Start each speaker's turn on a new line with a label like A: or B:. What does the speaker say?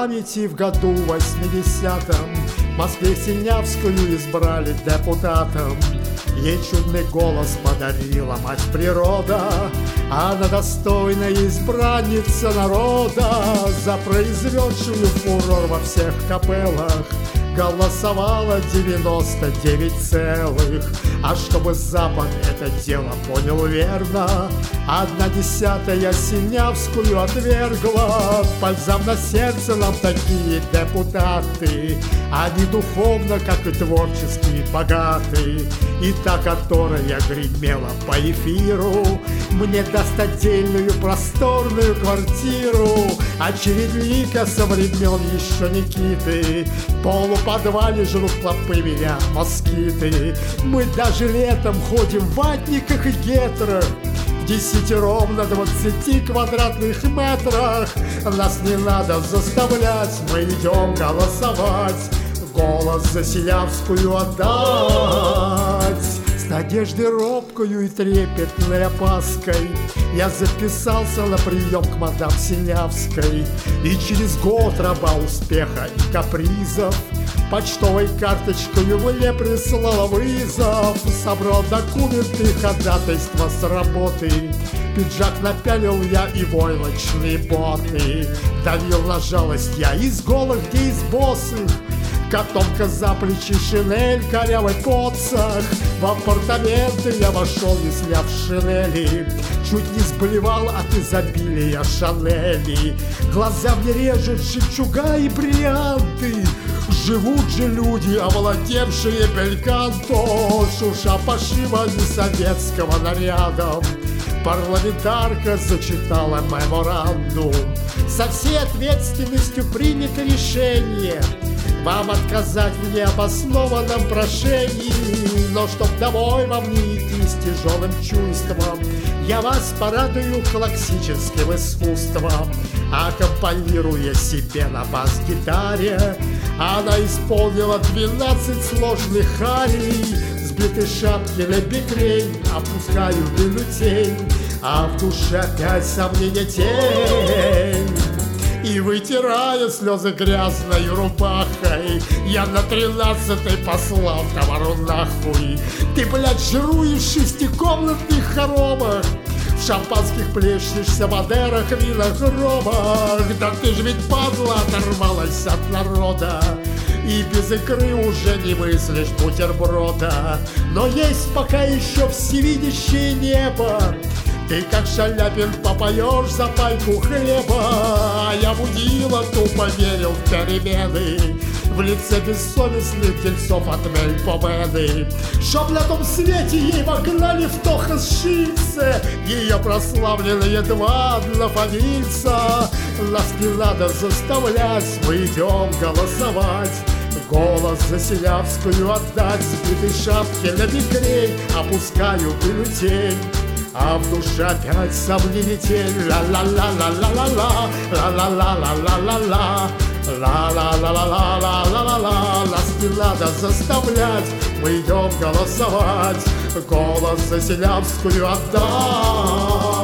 A: памяти в году 80-м в Москве Синявскую избрали депутатом. Ей чудный голос подарила мать природа, она достойная избранница народа. За произведшую фурор во всех капеллах голосовало 99 целых. А чтобы Запад это дело понял верно, 1/10 Синявскую отвергла. Бальзам на сердце нам такие депутаты, они духовно, как и творчески богаты. И та, которая гремела по эфиру, мне даст отдельную просторную квартиру. А чередлика со времен еще Никиты, в полуподвале жрут клопы меня москиты. Мы даже летом ходим в ватниках и гетрах, в 10 на 20 квадратных метрах. Нас не надо заставлять, мы идем голосовать, голос за Синявскую отдать. С надеждой робкою и трепетной опаской я записался на прием к мадам Синявской. И через год раба успеха и капризов почтовой карточкою мне прислала вызов. Собрал документы, ходатайство с работы, пиджак напялил я и войлочные боты. Давил на жалость я из голых, где из босых, котомка за плечи, шинель, корявый подсох. В апартаменты я вошел, не сняв шинели, чуть не сблевал от изобилия Шанели. Глаза мне режут жемчуга и бриллианты, живут же люди, овладевшие бельканто, шурша пошивами советского нарядом. Парламентарка зачитала меморандум. Со всей ответственностью принято решение вам отказать в необоснованном прошении. Но чтоб домой вам не идти с тяжелым чувством, я вас порадую классическим искусством. Аккомпанируя себе на бас-гитаре, она исполнила 12 сложных арий. Сбитой шапки на бекрень опускаю бюллетень, а в душе опять сомнения тень. И вытирая слезы грязной рубахой, я на 13-й послал товару нахуй. Ты, блядь, жируешь в 6-комнатных хоромах, в шампанских плещешься, мадерах, винах, ромах. Да ты ж ведь, падла, оторвалась от народа, и без икры уже не мыслишь бутерброда. Но есть пока еще всевидящее небо, ты как Шаляпин попоешь за пайку хлеба. А я мудила тупо верил в перемены, в лице бессовестных дельцов от Мельпомены. Чтоб на том свете ей вогнали в то сшиться ее прославленные два однофамильца. Нас не надо заставлять, мы идем голосовать, голос за Синявскую отдать. Сбитой шапки на бекрень опускаю бюллетень, а в душе опять сомнений тень. Ла-ла-ла-ла-ла-ла-ла, ла-ла-ла-ла-ла-ла-ла, ла-ла-ла-ла-ла-ла-ла-ла. Нас не надо заставлять, мы идем голосовать, голос за Синявскую отдать.